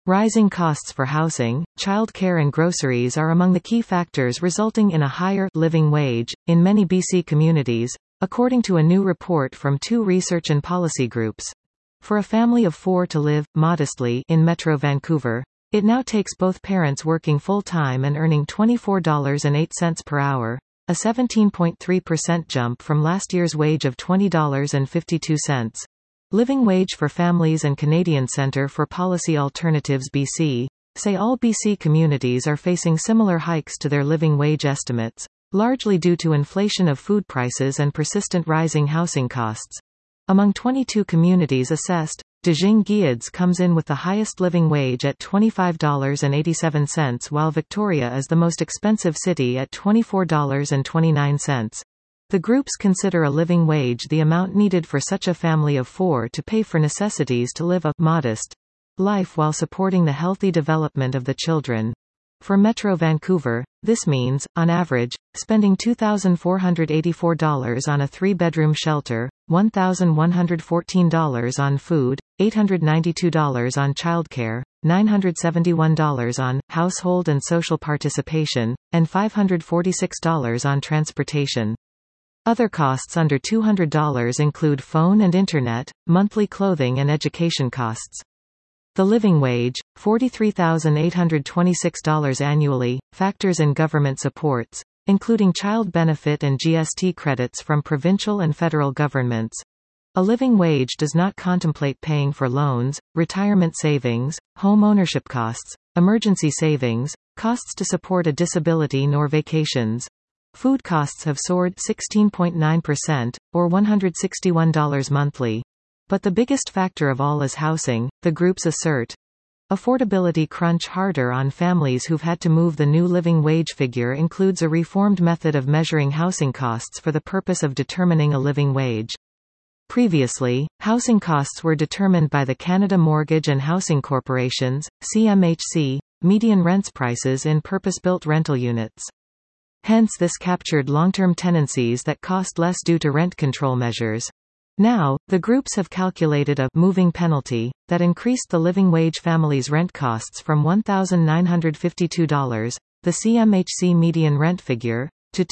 Rising costs for housing, childcare and groceries are among the key factors resulting in a higher living wage in many BC communities, according to a new report from two research and policy groups. For a family of 4 to live modestly in Metro Vancouver, it now takes both parents working full-time and earning $24.08 per hour, a 17.3% jump from last year's wage of $20.52. Living wage for families and Canadian Centre for Policy Alternatives BC say all BC communities are facing similar hikes to their living wage estimates, largely due to inflation of food prices and persistent rising housing costs. Among 22 communities assessed, Desjing-Guillots comes in with the highest living wage at $25.87, while Victoria is the most expensive city at $24.29. The groups consider a living wage the amount needed for such a family of 4 to pay for necessities to live a modest life while supporting the healthy development of the children. For Metro Vancouver, this means, on average, spending $2,484 on a 3-bedroom shelter, $1,114 on food, $892 on childcare, $971 on household and social participation, and $546 on transportation. Other costs under $200 include phone and internet, monthly clothing and education costs. The living wage, $43,826 annually, factors in government supports, including child benefit and GST credits from provincial and federal governments. A living wage does not contemplate paying for loans, retirement savings, home ownership costs, emergency savings, costs to support a disability nor vacations. Food costs have soared 16.9%, or $161 monthly. But the biggest factor of all is housing, the groups assert. Affordability crunch harder on families who've had to move. The new living wage figure includes a reformed method of measuring housing costs for the purpose of determining a living wage. Previously, housing costs were determined by the Canada Mortgage and Housing Corporation's, CMHC, median rents prices in purpose-built rental units. Hence this captured long-term tenancies that cost less due to rent control measures. Now, the groups have calculated a moving penalty that increased the living wage family's rent costs from $1,952, the CMHC median rent figure, to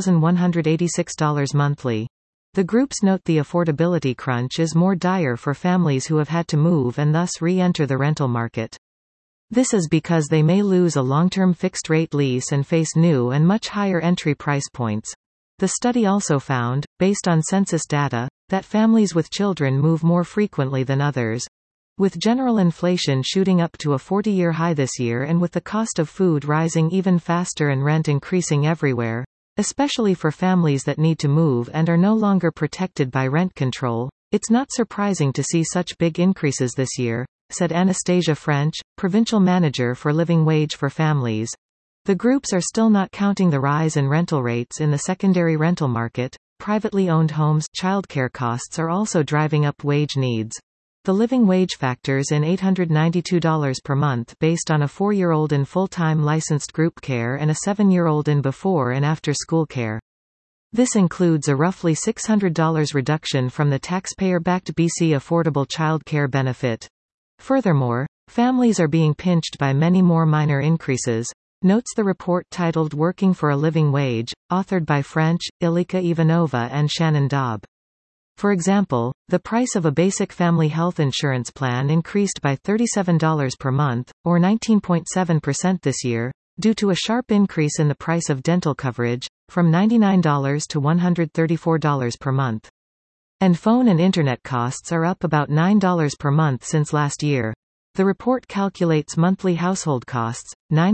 $2,186 monthly. The groups note the affordability crunch is more dire for families who have had to move and thus re-enter the rental market. This is because they may lose a long-term fixed-rate lease and face new and much higher entry price points. The study also found, based on census data, that families with children move more frequently than others. With general inflation shooting up to a 40-year high this year and with the cost of food rising even faster and rent increasing everywhere, especially for families that need to move and are no longer protected by rent control, it's not surprising to see such big increases this year, said Anastasia French, provincial manager for living wage for families. The groups are still not counting the rise in rental rates in the secondary rental market. Privately owned homes' childcare costs are also driving up wage needs. The living wage factors in $892 per month based on a 4-year-old in full-time licensed group care and a 7-year-old in before and after school care. This includes a roughly $600 reduction from the taxpayer-backed BC Affordable Child Care Benefit. Furthermore, families are being pinched by many more minor increases, notes the report titled Working for a Living Wage, authored by French, Ilika Ivanova and Shannon Dobb. For example, the price of a basic family health insurance plan increased by $37 per month, or 19.7% this year, due to a sharp increase in the price of dental coverage, from $99 to $134 per month. And phone and internet costs are up about $9 per month since last year. The report calculates monthly household costs,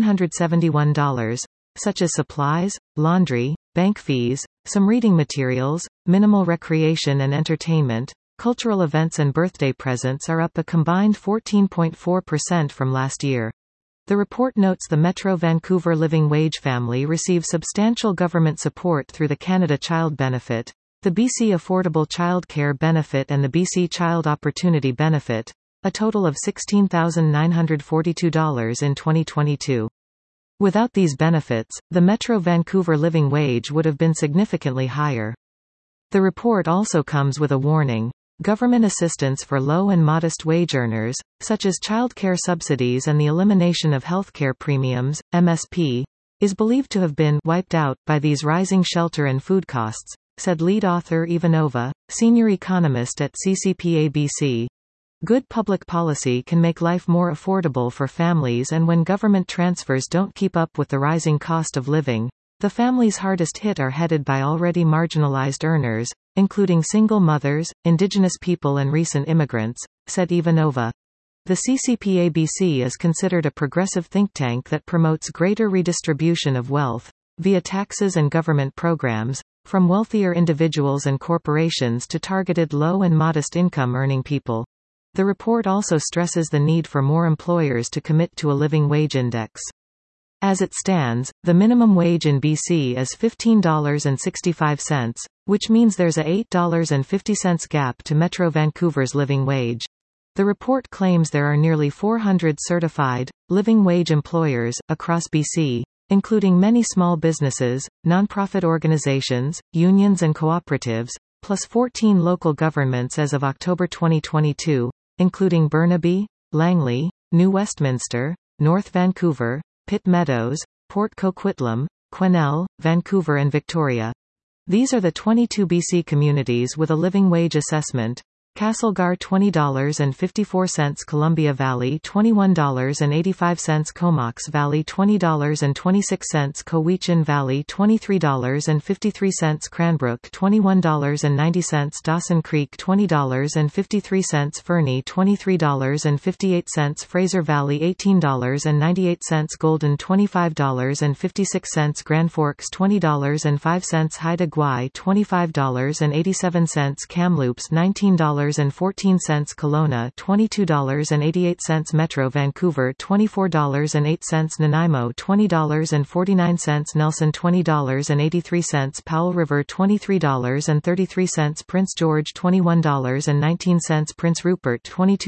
$971, such as supplies, laundry, bank fees, some reading materials, minimal recreation and entertainment, cultural events and birthday presents are up a combined 14.4% from last year. The report notes the Metro Vancouver living wage family receives substantial government support through the Canada Child Benefit, the BC Affordable Child Care Benefit and the BC Child Opportunity Benefit, a total of $16,942 in 2022. Without these benefits, the Metro Vancouver living wage would have been significantly higher. The report also comes with a warning. Government assistance for low and modest wage earners, such as childcare subsidies and the elimination of healthcare premiums, MSP, is believed to have been wiped out by these rising shelter and food costs, said lead author Ivanova, senior economist at CCPABC. Good public policy can make life more affordable for families, and when government transfers don't keep up with the rising cost of living, the families hardest hit are headed by already marginalized earners, including single mothers, indigenous people and recent immigrants, said Ivanova. The CCPABC is considered a progressive think tank that promotes greater redistribution of wealth, via taxes and government programs, from wealthier individuals and corporations to targeted low and modest income earning people. The report also stresses the need for more employers to commit to a living wage index. As it stands, the minimum wage in BC is $15.65, which means there's a $8.50 gap to Metro Vancouver's living wage. The report claims there are nearly 400 certified, living wage employers, across BC, including many small businesses, nonprofit organizations, unions and cooperatives, plus 14 local governments as of October 2022, including Burnaby, Langley, New Westminster, North Vancouver, Pitt Meadows, Port Coquitlam, Quesnel, Vancouver and Victoria. These are the 22 BC communities with a living wage assessment. Castlegar $20.54, Columbia Valley $21.85, Comox Valley $20.26, Cowichan Valley $23.53, Cranbrook $21.90, Dawson Creek $20.53, Fernie $23.58, Fraser Valley $18.98, Golden $25.56, Grand Forks $20.05, Haida Gwaii $25.87, Kamloops $19.14, Kelowna $22.88, Metro Vancouver $24.08, Nanaimo $20.49, Nelson $20.83, Powell River $23.33, Prince George $21.19, Prince Rupert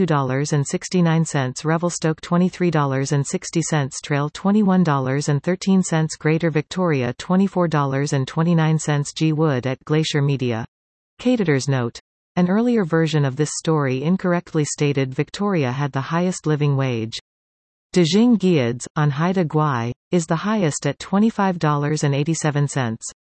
$22.69, Revelstoke $23.60, Trail $21.13, Greater Victoria $24.29, G. Wood at Glacier Media. Caterers note. An earlier version of this story incorrectly stated Victoria had the highest living wage. Dejing Guilds, on Haida Gwaii, is the highest at $25.87.